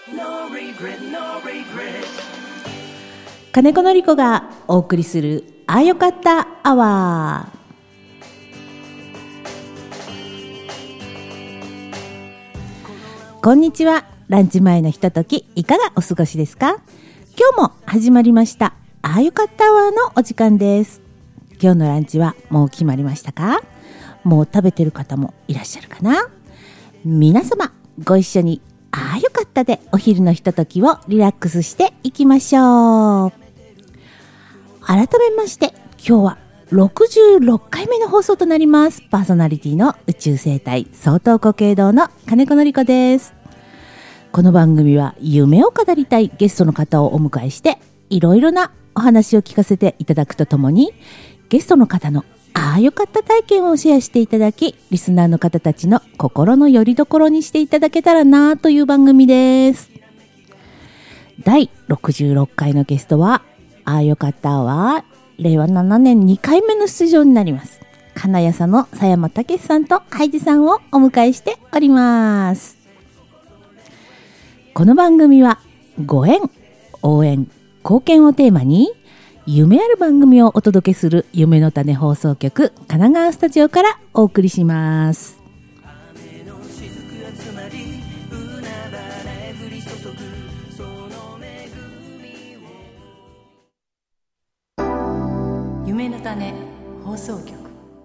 金子のりこがお送りするあよかったアワー。こんにちは。ランチ前のひとときいかがお過ごしですか？今日も始まりましたあよかったアワーのお時間です。今日のランチはもう決まりましたか？もう食べてる方もいらっしゃるかな？皆様ご一緒にあよかったでお昼のひとときをリラックスしていきましょう。改めまして今日は66回目の放送となります。パーソナリティの宇宙生態総統固形堂の金子のりこです。この番組は夢を語りたいゲストの方をお迎えしていろいろなお話を聞かせていただくとともに、ゲストの方のああよかった体験をシェアしていただき、リスナーの方たちの心の拠り所にしていただけたらなという番組です。第66回のゲストはああよかったは令和7年2回目の出場になります金谷さんの佐山武さんとハイジさんをお迎えしております。この番組はご縁、応援、貢献をテーマに夢ある番組をお届けする夢の種放送局神奈川スタジオからお送りします。 夢の種放送局。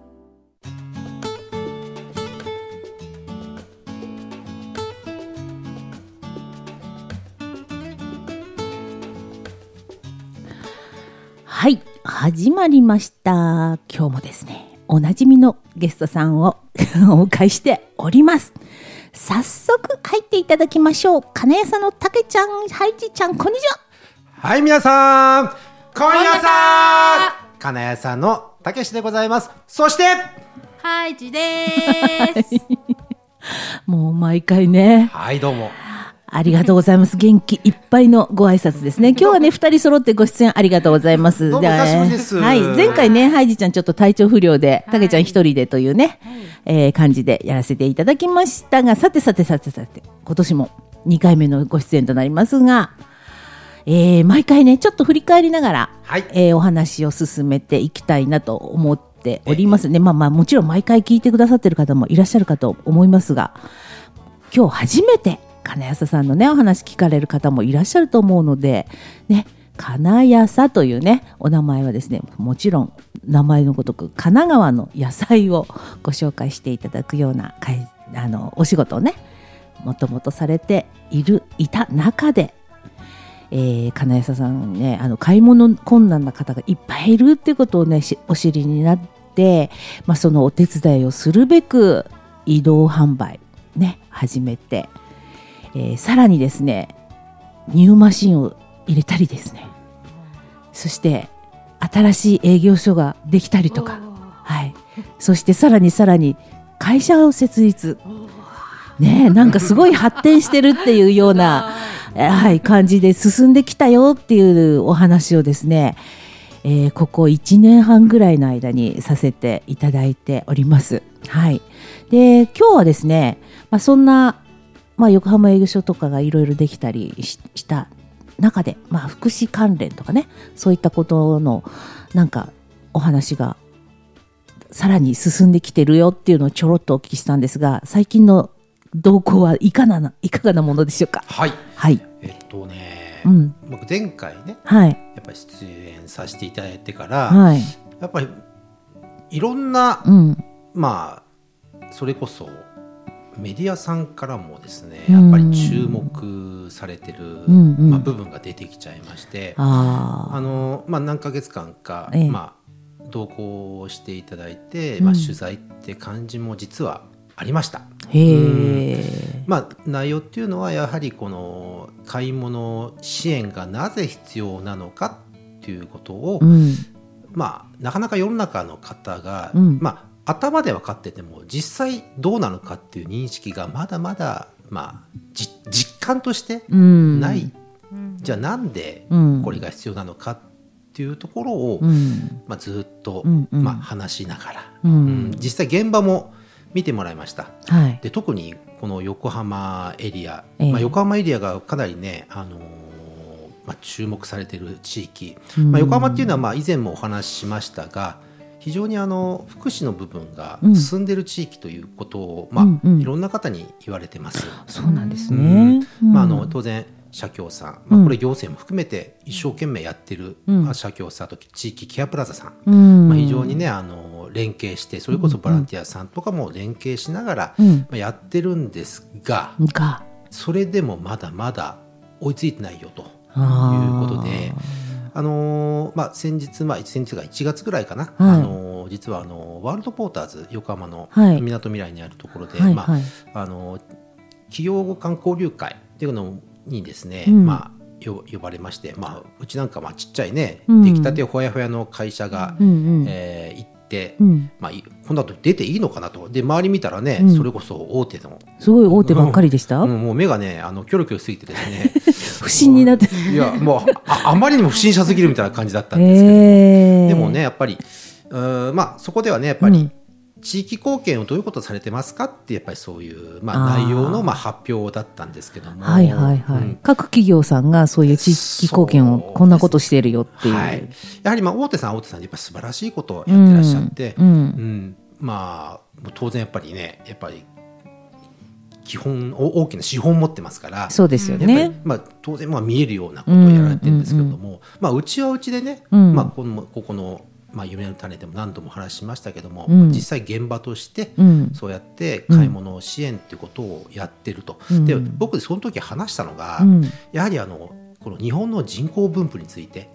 はい、始まりました。今日もですね、おなじみのゲストさんをお迎えしております。早速入っていただきましょう。金谷さんのたけちゃん、ハイジちゃん、こんにちは。 はい、皆さんこんにちは。金谷さんのたけしでございます。そしてハイジですもう毎回ね、 はい、どうもありがとうございます。元気いっぱいのご挨拶ですね。今日はね、2人揃ってご出演ありがとうございます。 どうもお久しぶりです。 はい、前回ね、ハイジちゃんちょっと体調不良で、たけちゃん一人でというね、感じでやらせていただきましたが、さて、今年も2回目のご出演となりますが、毎回ね、ちょっと振り返りながら、 はい、 お話を進めていきたいなと思っておりますね。もちろん毎回聞いてくださってる方もいらっしゃるかと思いますが、今日初めて金谷さんのねお話聞かれる方もいらっしゃると思うのでね、金谷さというねお名前はですね、もちろん名前のごとく神奈川の野菜をご紹介していただくようなお仕事をねもともとされていた中で、金谷さんね、買い物困難な方がいっぱいいるっていうことをねお知りになって、そのお手伝いをするべく移動販売ね始めて、さらにですねニューマシンを入れたりですね、そして新しい営業所ができたりとか、はい、そしてさらに会社を設立ね、なんかすごい発展してるっていうようなはい、感じで進んできたよっていうお話をですね、ここ1年半ぐらいの間にさせていただいております。はい、で今日はですね、そんな横浜営業所とかがいろいろできたりした中で、福祉関連とかね、そういったことのなんかお話がさらに進んできてるよっていうのをちょろっとお聞きしたんですが、最近の動向はいかがなものでしょうか？ はい、 はい、 僕前回ね、 はい、 やっぱり出演させていただいてから、 はい、 やっぱりいろんな、それこそメディアさんからもですね、やっぱり注目されてる、部分が出てきちゃいまして、何ヶ月間か、同行していただいて、取材って感じも実はありました。内容っていうのはやはりこの買い物支援がなぜ必要なのかっていうことを、なかなか世の中の方が、頭で分かってても実際どうなのかっていう認識がまだまだ、実感としてない、じゃあなんでこれが必要なのかっていうところを、ずっと、話しながら、実際現場も見てもらいました。 はい、 で特にこの横浜エリア、横浜エリアがかなりね、注目されている地域、横浜っていうのは以前もお話ししましたが、非常に福祉の部分が進んでいる地域ということを、いろんな方に言われてます。 そうなんですね。 当然社協さん、これ行政も含めて一生懸命やってる、社協さんと地域ケアプラザさん、非常にね連携して、それこそボランティアさんとかも連携しながら、やってるんですが、それでもまだまだ追いついてないよということで、先日が1月ぐらいかな、実はワールドポーターズ横浜のみなとみらいにあるところで、企業間交流会っていうのにですね、呼ばれまして、うちなんかちっちゃいね、出来たてほやほやの会社が、行って、今度は出ていいのかなと。で周り見たらね、それこそ大手のすごい大手ばっかりでした。 もう目がねキョロキョロすぎてですね不審になっていやもう あまりにも不審者すぎるみたいな感じだったんですけど、でもねやっぱりそこではねやっぱり、地域貢献をどういうことされてますかってやっぱりそういう、内容の発表だったんですけども、 各企業さんがそういう地域貢献をこんなことしているよっていう、 やはり大手さんでやっぱ素晴らしいことをやってらっしゃって、当然やっぱりね基本大きな資本を持ってますから、 そうですよね。 当然見えるようなことをやられてるんですけども、うちはうちでね、ここの夢の種でも何度も話しましたけども、実際現場として、そうやって買い物支援っていうことをやってると。で僕その時話したのが、やはりこの日本の人口分布について、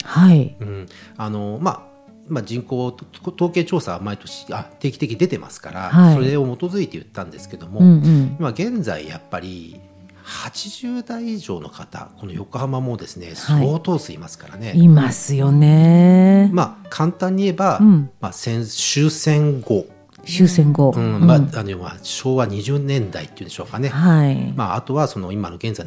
人口統計調査は毎年定期的に出てますから、それを基づいて言ったんですけども、今現在やっぱり80代以上の方、この横浜もですね相当数いますからね、 いますよね。 簡単に言えば、終戦後、昭和20年代っていうんでしょうかね、あとは今の現在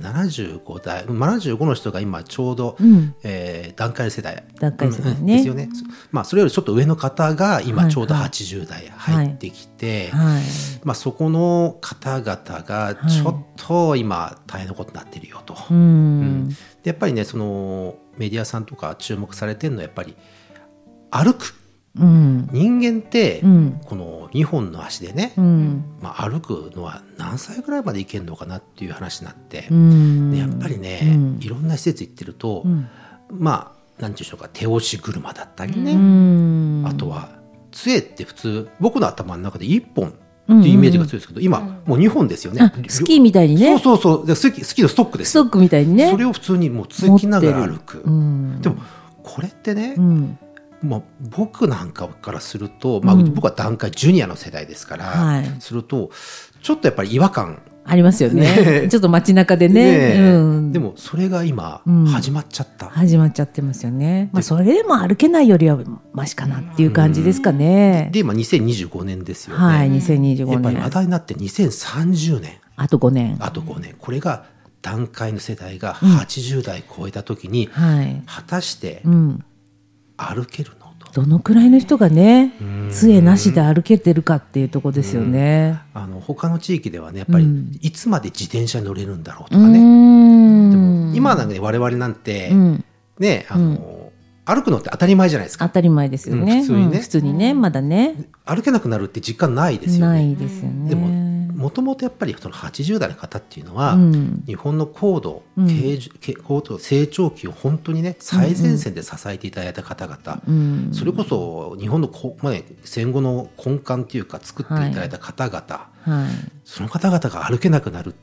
75の人が今ちょうど、団塊世代ですよね。それよりちょっと上の方が今ちょうど80代入ってきて、そこの方々がちょっと今大変なことになっているよと。でやっぱりねメディアさんとか注目されてるのはやっぱり歩く。人間って、この2本の足でね、歩くのは何歳ぐらいまで行けるのかなっていう話になって、でやっぱりね、いろんな施設行ってると、なんていうんでしょうか、手押し車だったりね、あとは杖って普通僕の頭の中で1本っていうイメージが強いですけど、今もう2本ですよね。 スキーみたいにね。 そうスキーのストックです。 ストックみたいにね。 それを普通にもうつきながら歩く。でもこれってね、僕なんかからすると、僕は団塊ジュニアの世代ですから、するとちょっとやっぱり違和感ありますよね。ちょっと街中でね。 でもそれが今始まっちゃった。 始まっちゃってますよね。それでも歩けないよりはマシかなっていう感じですかね。 で今2025年ですよね。 2025年。 やっぱり話題になって2030年。 あと5年。 これが団塊の世代が80代超えた時に、果たして歩けるのと。 どのくらいの人がね、杖なしで歩けてるかっていうところですよね。 他の地域ではねやっぱりいつまで自転車に乗れるんだろうとかね。でも今なんかね我々なんて、ね歩くのって当たり前じゃないですか。 当たり前ですよね。普通にねまだね歩けなくなるって実感ないですよね。 ないですよね。 でももともとやっぱりその80代の方っていうのは、日本の高度成長期を本当にね最前線で支えていただいた方々、それこそ日本の戦後の根幹っていうか作っていただいた方々、その方々が歩けなくなるって、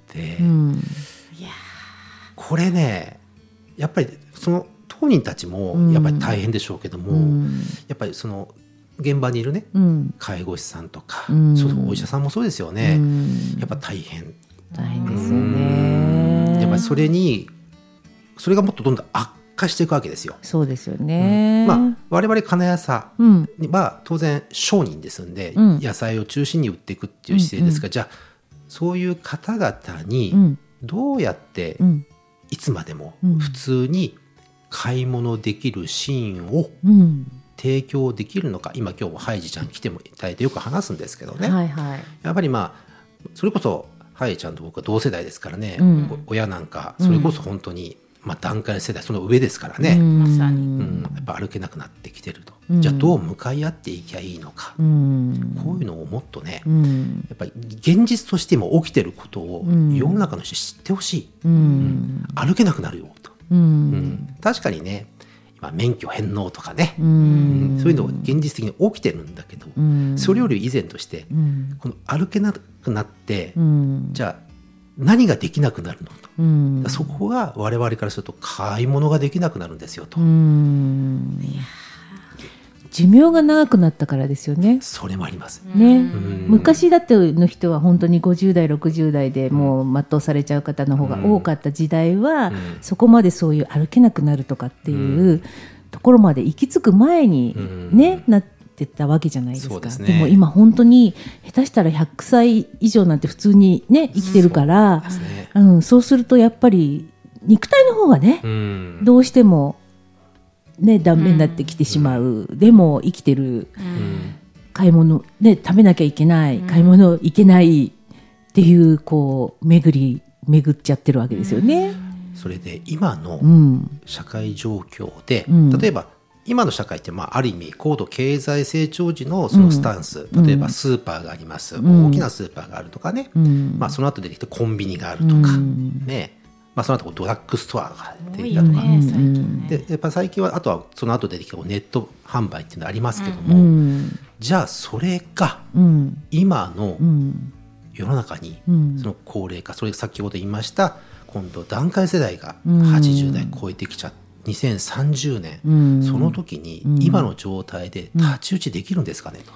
これねやっぱりその当人たちもやっぱり大変でしょうけども、やっぱりその現場にいるね、介護士さんとか、お医者さんもそうですよね、やっぱ大変ですよね。 やっぱりそれがもっとどんどん悪化していくわけですよ。 そうですよね。 我々金谷さは当然商人ですんで、野菜を中心に売っていくっていう姿勢ですが、じゃあそういう方々にどうやっていつまでも普通に買い物できるシーンを提供できるのか、今日もハイジちゃん来てもいただいてよく話すんですけどね、 はいはい、 やっぱりそれこそハイちゃんと僕は同世代ですからね、親なんかそれこそ本当に、段階の世代その上ですからね、 まさに、 やっぱ歩けなくなってきてると、じゃあどう向かい合っていきゃいいのか、こういうのをもっとね、やっぱり現実としても起きてることを世の中の人知ってほしい、歩けなくなるよと、確かにね今免許返納とかね、そういうのが現実的に起きてるんだけど、それより以前として、この歩けなくなって、じゃあ何ができなくなるのと、そこが我々からすると買い物ができなくなるんですよと。 寿命が長くなったからですよね。 それもありますね。昔だっての人は本当に50代60代でもう全うされちゃう方の方が多かった時代は、そこまでそういう歩けなくなるとかっていうところまで行き着く前にね、なってたわけじゃないですか。でも今本当に下手したら100歳以上なんて普通にね生きてるから、そうするとやっぱり肉体の方がね、どうしてもね、ダメになってきてしまう、でも生きてる、買い物、ね、食べなきゃいけない、買い物いけないっていうこう巡っちゃってるわけですよね。 それで今の社会状況で、例えば今の社会ってある意味高度経済成長時のそのスタンス、例えばスーパーがあります、大きなスーパーがあるとかね、その後出てきてコンビニがあるとか、ね、その後ドラッグストアが出てきたとか、でやっぱ最近はあとはその後出てきたネット販売っていうのがありますけども、じゃあそれが今の世の中にその高齢化、それ先ほど言いました今度団塊世代が80代超えてきちゃって2030年、その時に今の状態で太刀打ちできるんですかねと。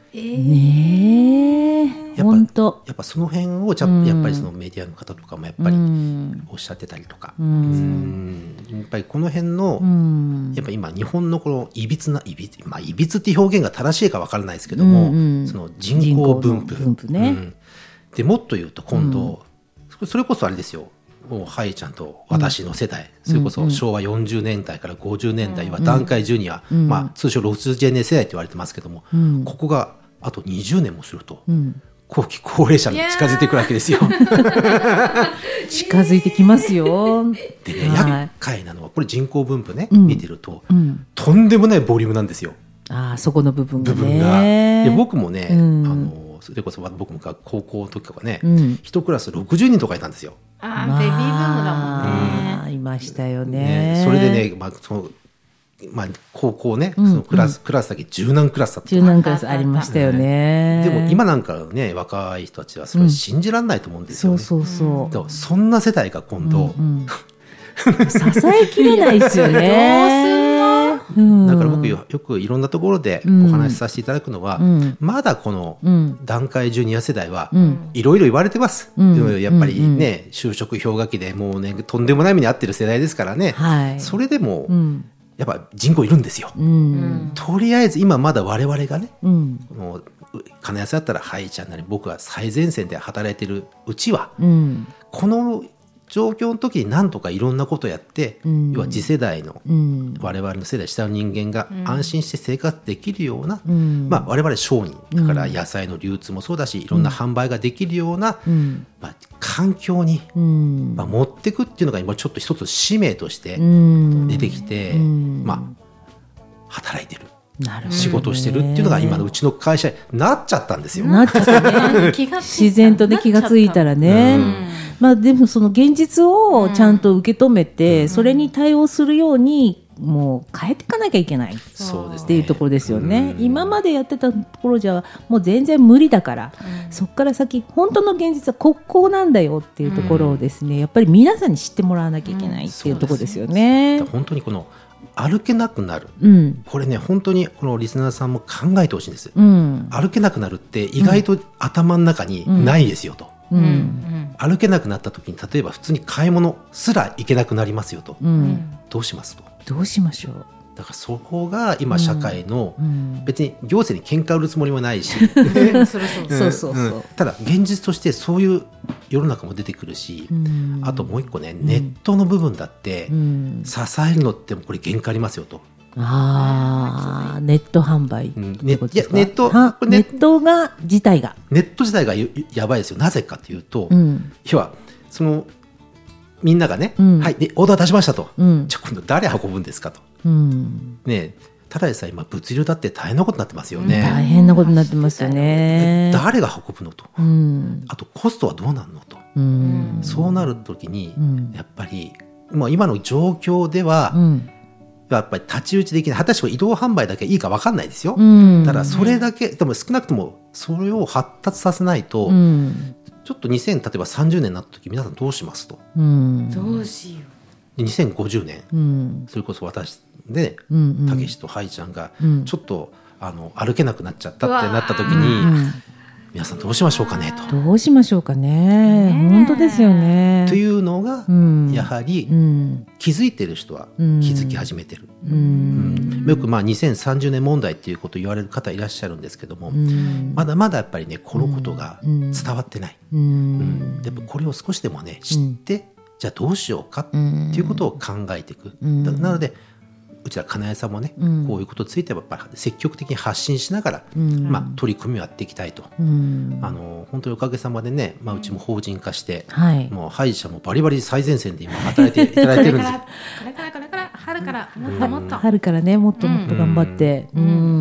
本当やっぱその辺をやっぱりそのメディアの方とかもやっぱりおっしゃってたりとか、やっぱりこの辺のやっぱ今日本のこのいびつっていう表現が正しいか分からないですけども、その人口分布ね、でもっと言うと今度、それこそあれですよ、もうハイちゃんと私の世代、それこそ昭和40年代から50年代は団塊ジュニア、通称ロスジェネ世代と言われてますけども、ここがあと20年もすると、後期高齢者に近づいていくわけですよ。 近づいてきますよ。 でね、厄介なのはこれ人口分布ね、見てると、とんでもないボリュームなんですよ。 そこの部分がね。 で僕もね、それこそ僕も高校の時とかね、一クラス60人とかいたんですよ。 ベビーブームだもんね。 いましたよね。 それでね、高校ね、そのクラスだけ10何クラスだった。 10何クラスありましたよね。 でも今なんかね、若い人たちはそれ信じられないと思うんですよね。そんな世代が今度、 支えきれないですよね。 だから僕よくいろんなところでお話しさせていただくのは、まだこの団塊ジュニア世代はいろいろ言われてます。やっぱりね、就職氷河期でもうねとんでもない目に遭ってる世代ですからね、それでもやっぱ人口いるんですよ。とりあえず今まだ我々がね、金安だったらハイちゃんなり僕が最前線で働いてるうちは、この状況の時に何とかいろんなことをやって、要は次世代の、我々の世代下の人間が安心して生活できるような、我々商人だから野菜の流通もそうだし、いろんな販売ができるような、環境に、持っていくっていうのが今ちょっと一つ使命として出てきて、働いてる。仕事をしてるっていうのが今のうちの会社になっちゃったんですよ。 なっちゃったね。自然とね、気がついたらね。でもその現実をちゃんと受け止めて、それに対応するようにもう変えていかなきゃいけないっていうところですよね。今までやってたところじゃもう全然無理だから、そこから先本当の現実はこうなんだよっていうところをですね、やっぱり皆さんに知ってもらわなきゃいけないっていうところですよね。 本当にこの歩けなくなる、これね本当にこのリスナーさんも考えてほしいんです、歩けなくなるって意外と頭の中にないですよと、歩けなくなった時に例えば普通に買い物すら行けなくなりますよと、どうしますと。 どうしましょう。 だからそこが今社会の、別に行政に喧嘩売るつもりもないし、ただ現実としてそういう世の中も出てくるし、あともう一個ね、ネットの部分だって、支えるのってこれ限界ありますよと。 ネット販売ってことですか？ ネット自体がやばいですよ。なぜかというと、要はみんながね、はいでオーダー出しましたと、じゃあ今度誰運ぶんですかと、ね、ただでさえ今物流だって大変なことになってますよね。 大変なことになってますよね。 誰が運ぶのと、あとコストはどうなるのと、そうなるときに、やっぱり今の状況では、やっぱり太刀打ちできない。果たして移動販売だけいいか分かんないですよ。ただそれだけでも少なくともそれを発達させないと、ちょっと例えば30年になった時皆さんどうしますと、 どうしよう2050年、それこそ私でたけしとハイちゃんがちょっと歩けなくなっちゃったってなった時に、皆さんどうしましょうかねと。 どうしましょうかね。本当ですよね。 というのが、やはり、気づいてる人は気づき始めてる。よく2030年問題っていうことを言われる方いらっしゃるんですけども、まだまだやっぱりねこのことが伝わってない。やっぱこれを少しでもね知って、じゃあどうしようかっていうことを考えていく。なのでうちら金谷さんもね、こういうことについてはやっぱり積極的に発信しながら、取り組みをやっていきたいと、本当におかげさまでね、うちも法人化して、もう歯医者もバリバリ最前線で今働いていただいてるんですよ。 これから春からもっともっと春からねもっともっと頑張って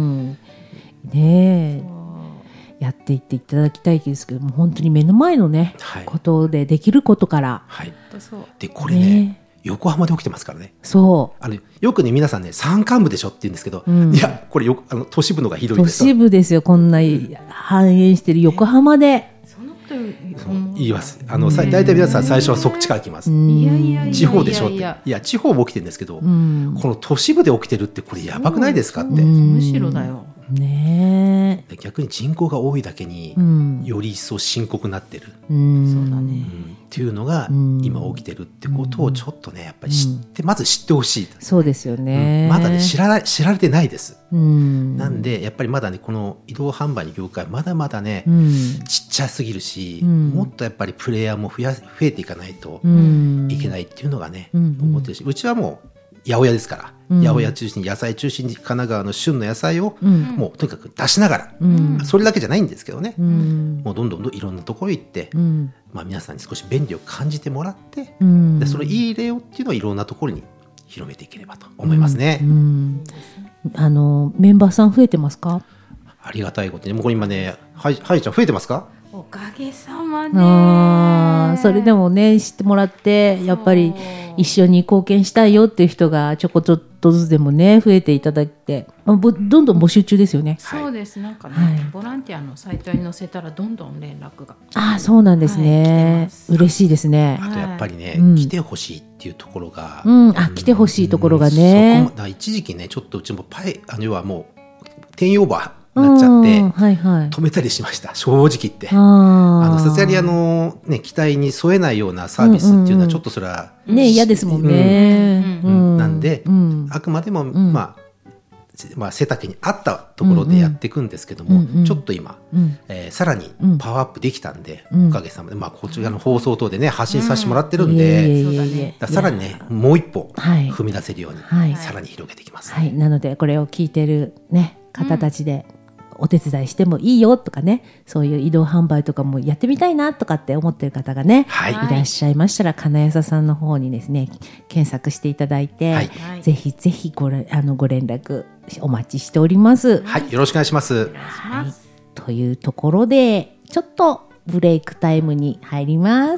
ねやっていっていただきたいですけども、本当に目の前のね、ことでできることから、 でこれね横浜で起きてますからね。 そうよくね皆さんね山間部でしょって言うんですけど、いやこれ都市部のがひどいです。 都市部ですよ。こんな繁栄してる横浜で言います。大体皆さん最初はそっちから来ます。地方でしょって。いや地方も起きてるんですけど、この都市部で起きてるってこれやばくないですかって。 むしろだよ。 ね、 逆に人口が多いだけにより一層深刻になってる、 そうだね、 っていうのが今起きてるってことをちょっとねやっぱりまず知ってほしい。 そうですよね、 まだね知られてないです。なんでやっぱりまだねこの移動販売の業界まだまだね、ちっちゃすぎるし、もっとやっぱりプレイヤーも増えていかないといけないっていうのがね、思ってるし、うちはもう八百屋ですから、八百屋中心に野菜中心に神奈川の旬の野菜をもうとにかく出しながら、それだけじゃないんですけどね、もうどんどんいろんなところ行って、皆さんに少し便利を感じてもらって、でそのいい例をっていうのをいろんなところに広めていければと思いますね。 メンバーさん増えてますか？ ありがたいことにもう今ねはいちゃん増えてますか？ おかげさまで。 それでもね知ってもらってやっぱり一緒に貢献したいよっていう人がちょっとずつでもね増えていただいて、どんどん募集中ですよね。 そうですなんかね、ボランティアのサイトに載せたらどんどん連絡が。 そうなんですね、嬉しいですね。 あとやっぱりね、来てほしいっていうところが、 来てほしいところがね、 一時期ねちょっとうちも要はもう定員オーバーなっちゃって、止めたりしました。正直言ってさすがに期待に沿えないようなサービスっていうのはちょっとそれは嫌ですもんね。 なんで、あくまでも背丈に合ったところでやっていくんですけども、ちょっと今、さらにパワーアップできたんで、おかげさまで、こちらの放送等でね発信させてもらってるんで、さらにねもう一歩踏み出せるように、さらに広げていきます。 なのでこれを聞いてるね方たちで、お手伝いしてもいいよとかね、そういう移動販売とかもやってみたいなとかって思ってる方がね、いらっしゃいましたら金谷さんの方にですね検索していただいて、ぜひぜひご連絡お待ちしております。 よろしくお願いします。 というところでちょっとブレイクタイムに入ります。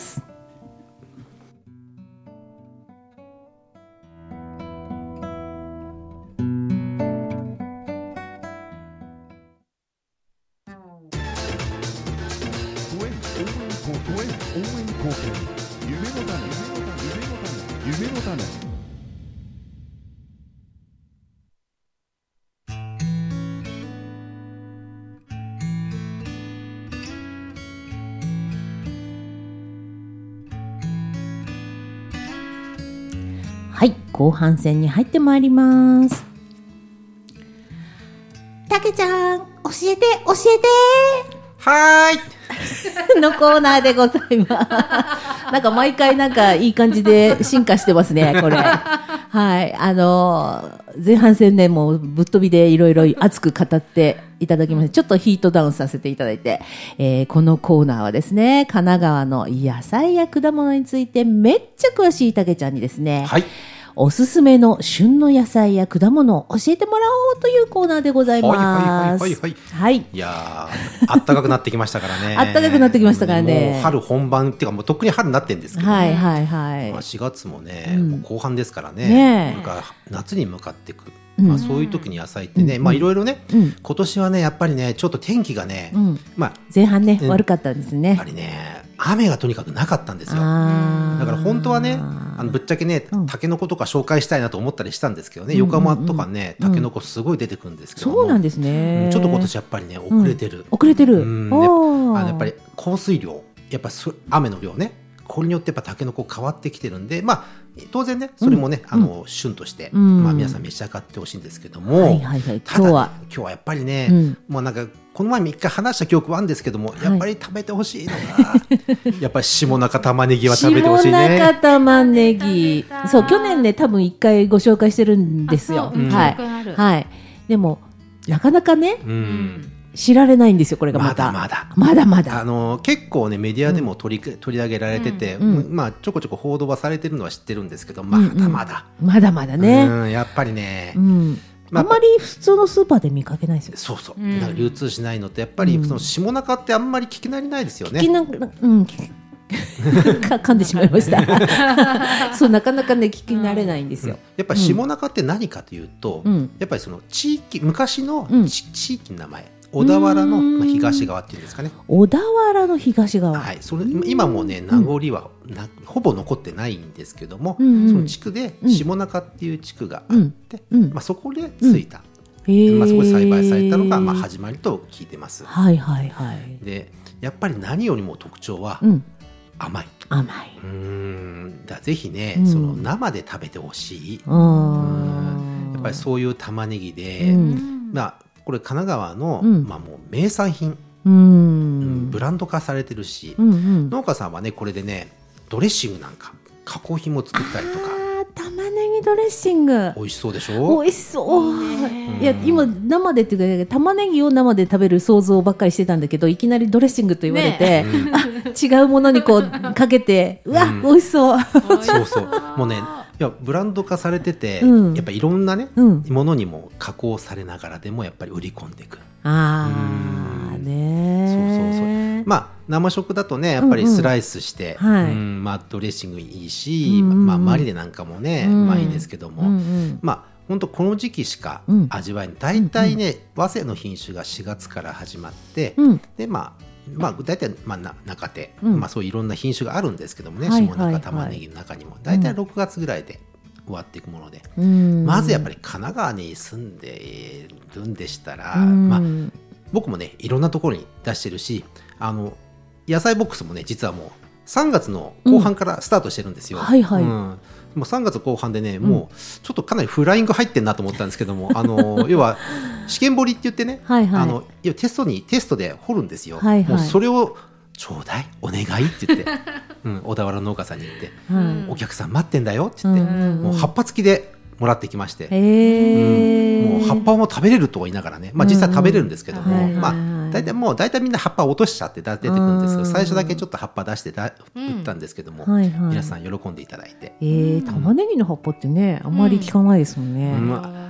後半戦に入ってまいります。たけちゃん教えてはーいのコーナーでございます。なんか毎回いい感じで進化してますねこれ。 はい、前半戦ね、もうぶっ飛びでいろいろ熱く語っていただきました。ちょっとヒートダウンさせていただいて、このコーナーはですね、神奈川の野菜や果物についてめっちゃ詳しいたけちゃんにですね、 はい、 おすすめの旬の野菜や果物を教えてもらおうというコーナーでございます。はい。 いやー、暖かくなってきましたからね。 暖かくなってきましたからね。 もう春本番っていうか、もうとっくに春になってるんですけど、 はいはいはい。 まあ、4月もね、もう後半ですからね。 ね、 これから夏に向かっていく。まあ、そういう時に野菜ってね、まあいろいろね、今年はねやっぱりねちょっと天気がね、まあ前半ね、悪かったんですね。 やっぱりね雨がとにかくなかったんですよ。だから本当はねぶっちゃけねタケノコとか紹介したいなと思ったりしたんですけどね、横浜とかねタケノコすごい出てくるんですけども、 そうなんですね。 ちょっと今年やっぱりね遅れてる。 遅れてる。 やっぱり降水量やっぱ雨の量ね、これによってやっぱタケノコ変わってきてるんで、まあ当然ねそれもね、旬として、まあ皆さん召し上がってほしいんですけども、ただね今日はやっぱりね、もうなんかこの前も一回話した記憶はあるんですけども、やっぱり食べてほしいのがやっぱり下中玉ねぎは食べてほしいね。 下中玉ねぎ、そう去年ね多分一回ご紹介してるんですよ。はいはい。でもなかなかね、知られないんですよ、これがまだまだ結構ねメディアでも取り上げられてて、まあちょこちょこ報道はされてるのは知ってるんですけど、まだまだね、やっぱりね、 あんまり普通のスーパーで見かけないですよ。 そうそう、なんか流通しないのってやっぱりその下中ってあんまり聞き慣れないですよね。 噛んでしまいましたそうなかなかね聞き慣れないんですよ。 やっぱり下中って何かというと、やっぱりその地域昔の地域の名前、小田原の東側っていうんですかね。 小田原の東側、 はい、それ今もね名残はほぼ残ってないんですけども、その地区で下中っていう地区があって、まあそこでついた、まあそこで栽培されたのがまあ始まりと聞いてます。 はいはいはい。 でやっぱり何よりも特徴は甘い。ぜひね、その生で食べてほしい。やっぱりそういう玉ねぎで、まあこれ神奈川の、まあもう名産品、ブランド化されてるし、農家さんはねこれでねドレッシングなんか加工品も作ったりとか。 玉ねぎドレッシング美味しそうでしょ。 美味しそう。いや今生でっていうか玉ねぎを生で食べる想像ばっかりしてたんだけど、いきなりドレッシングと言われて、違うものにこうかけて、うわ、美味しそう。 そうそう。もうね、いやブランド化されてて、やっぱいろんなね、ものにも加工されながらでもやっぱり売り込んでいく。そう。まあ生食だとねやっぱりスライスして、まあドレッシングいいし、まあマリネなんかもね、まあいいですけども、まあ本当この時期しか味わえない。大体ね早生の品種が4月から始まって、でまあ大体中手、まあそういういろんな品種があるんですけどもね、下中玉ねぎの中にも大体6月ぐらいで終わっていくもので、まずやっぱり神奈川に住んでいるんでしたら、まあ僕もねいろんなところに出してるし、野菜ボックスもね実はもう3月の後半からスタートしてるんですよ。もう3月後半でね、もうちょっとかなりフライング入ってんなと思ったんですけども、要は試験掘りって言ってね、要はテストで掘るんですよ。もうそれをちょうだいお願いって言って、小田原農家さんに言って、お客さん待ってんだよって言って、もう葉っぱ付きでもらってきまして、もう葉っぱも食べれると言いながらね、まあ実際食べれるんですけども、まあ大体みんな葉っぱ落としちゃって出てくるんですけど、最初だけちょっと葉っぱ出して売ったんですけども、皆さん喜んでいただいて。 玉ねぎの葉っぱってねあんまり聞かないですもんね。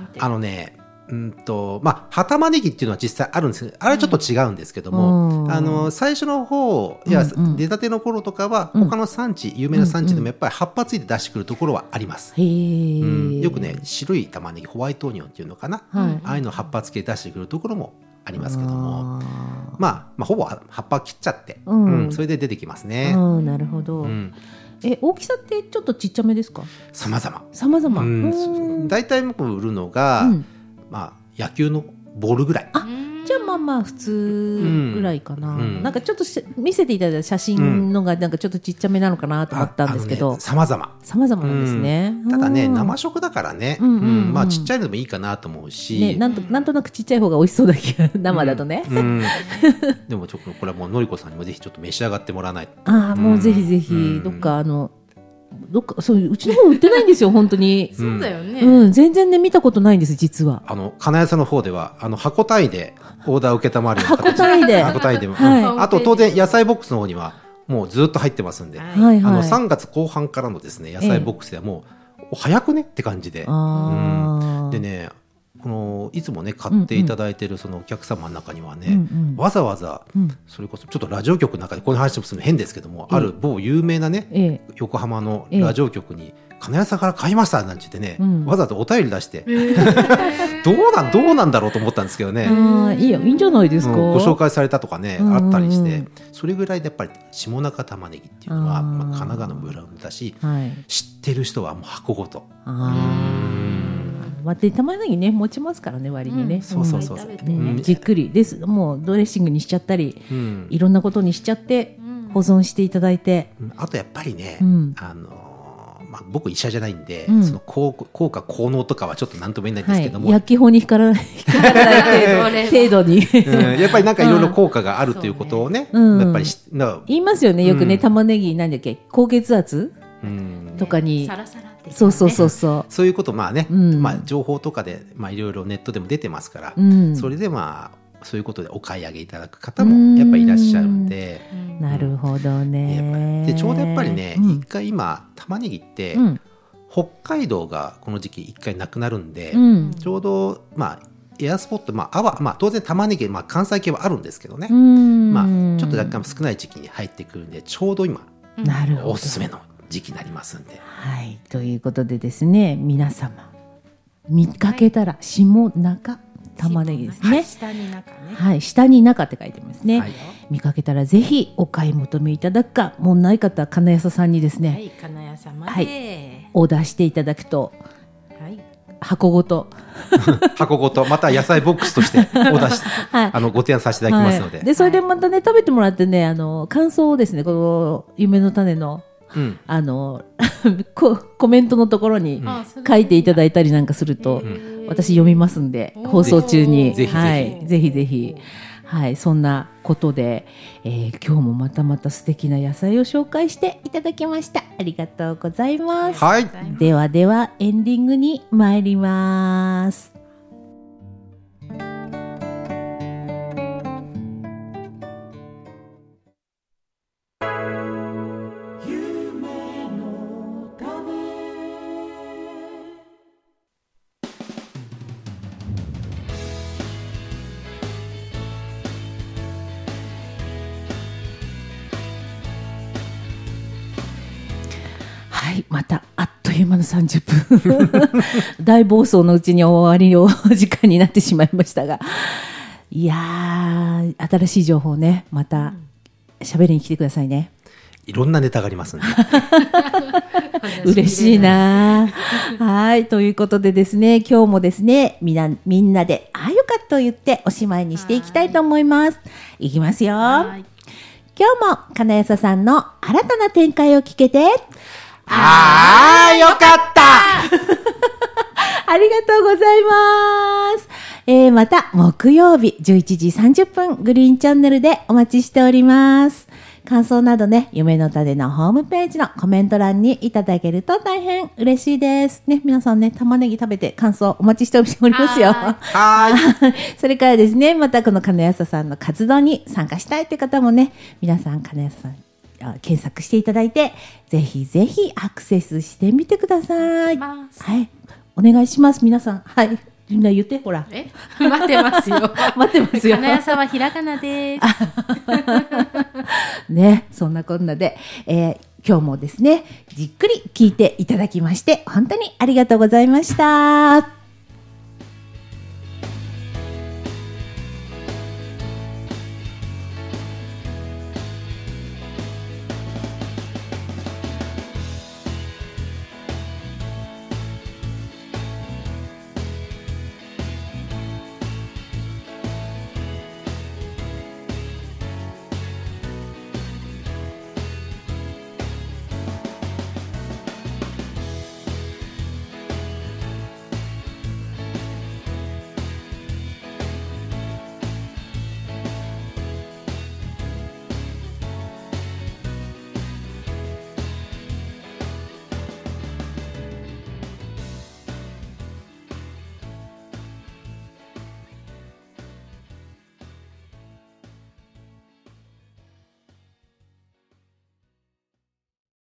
まあ葉玉ねぎっていうのは実際あるんですけど、あれはちょっと違うんですけども、最初の方いや出たての頃とかは他の産地、有名な産地でもやっぱり葉っぱついて出してくるところはあります。よくね白い玉ねぎホワイトオニオンっていうのかな、ああいうの葉っぱつけて出してくるところもありますけども、まあほぼ葉っぱ切っちゃって、それで出てきますね。 なるほど。大きさってちょっとちっちゃめですか？ 様々。だいたい僕売るのが、まあ野球のボールぐらい。 じゃあまあ普通ぐらいかな。なんかちょっと見せていただいた写真のがなんかちょっとちっちゃめなのかなと思ったんですけど、 様々 なんですね。 ただね生食だからね、まあちっちゃいのでもいいかなと思うし、 なんとなくちっちゃい方が美味しそうだけど生だとね。 でもちょっとこれはもうのりこさんにもぜひちょっと召し上がってもらわないと。 もうぜひぜひどっかどっかそういううちの方売ってないんですよ本当に。 そうだよね、 うん、全然ね見たことないんです実は。 金谷さんの方では箱単位でオーダーを受けたまるような形箱単位で箱単位でも、 はいあと当然野菜ボックスの方にはもうずっと入ってますんで、 はいはいはい、 3月後半からのですね野菜ボックスではもう、早くねって感じで、でねいつもね買っていただいてるそのお客様の中にはね、わざわざそれこそちょっとラジオ局の中でこの話もするの変ですけども、ある某有名なね、横浜のラジオ局に金谷さんから買いましたなんて言ってね、わざわざお便り出して、どうなんだろうと思ったんですけどね、 いいんじゃないですか、 ご紹介されたとかね、あったりして、それぐらいでやっぱり下中玉ねぎっていうのは神奈川のブランドだし、知ってる人はもう箱ごと。 玉ねぎね持ちますからね割にね、 そう、 じっくりです。もうドレッシングにしちゃったり、いろんなことにしちゃって保存していただいて、 あとやっぱりね、僕医者じゃないんで、その効果効能とかはちょっと何とも言えないんですけども、 薬機法に引っかからない程度にやっぱりなんかいろいろ効果があるということをね、やっぱり言いますよねよくね、玉ねぎなんだっけ高血圧とかにサラサラって、 そうそういうことね、情報とかでいろいろネットでも出てますから、それでそういうことでお買い上げいただく方もやっぱりいらっしゃるんで、 なるほどね。 でちょうどやっぱりね、一回今玉ねぎって、北海道がこの時期一回なくなるんで、ちょうどエアスポット、当然玉ねぎ、関西系はあるんですけどね、ちょっと若干少ない時期に入ってくるんで、ちょうど今、おすすめの時期になりますんで。 はい、ということでですね、皆様見かけたら下中玉ねぎですね。 下に中ね。 はい、下に中って書いてますね。見かけたらぜひお買い求めいただくか、もうない方は金谷さんにですね、 はい、金谷さんまで、 オーダーしていただくと、箱ごとまた野菜ボックスとしてオーダーして、ご提案させていただきますので、 でそれでまたね食べてもらってね、感想をですね、この夢の種のコメントのところに書いていただいたりなんかすると、私読みますんで、放送中にぜひぜひ、そんなことで、今日もまた素敵な野菜を紹介していただきました。ありがとうございます。ではエンディングに参ります。またあっという間の30分大暴走のうちに終わりの時間になってしまいましたが、いやー、新しい情報ね、また喋りに来てくださいね。 いろんなネタがありますんで嬉しいな。はい、ということでですね、今日もですね、みんなであよかと言っておしまいにしていきたいと思います。いきますよ。今日も金谷さんの新たな展開を聞けてよかったありがとうございます。また木曜日11時30分グリーンチャンネルでお待ちしております。感想などね、夢の種のホームページのコメント欄にいただけると大変嬉しいですね。皆さんね、玉ねぎ食べて感想お待ちしておりますよ。それからですね、またこの金谷さんの活動に参加したいという方もね、皆さん金谷さん検索していただいて、ぜひぜひアクセスしてみてください。はい、お願いします皆さん。はい、みんな言って、ほら。 待ってますよ。 待ってますよ。 金谷さんはひらがなです。 ね、そんなこんなで、今日もですね、じっくり聞いていただきまして、本当にありがとうございました。